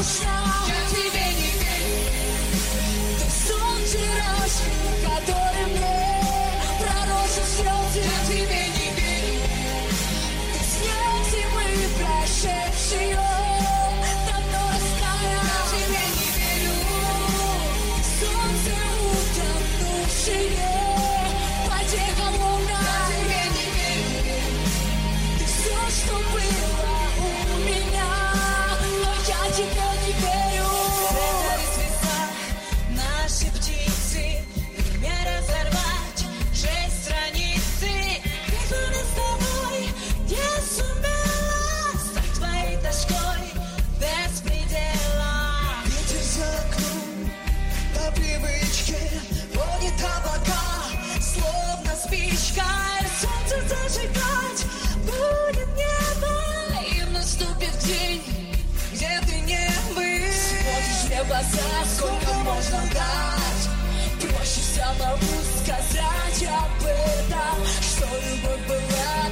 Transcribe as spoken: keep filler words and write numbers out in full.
скучно. Я тебе не верю. Ты сон вчерашний, который мне пророчил слезы. Я тебе не верю. Ты снег зимы прошедшие, давно растаял. Я тебе не верю. Солнце утонувшее, воде холодной. Я тебе не верю. Ты все, что было у меня, но я тебе не верю. Средали цвета наши птицы, не разорвать шесть страницы. Ведь мы с тобой не сумела стать твоей тоской без предела. Ветер за окном по привычке гонит облака, Словно спичка, и солнце зажигать будет небо. И наступит день, где ты не был. Смотришь мне в глаза, сколько можно дать. Проще всего могу сказать об этом, что любовь была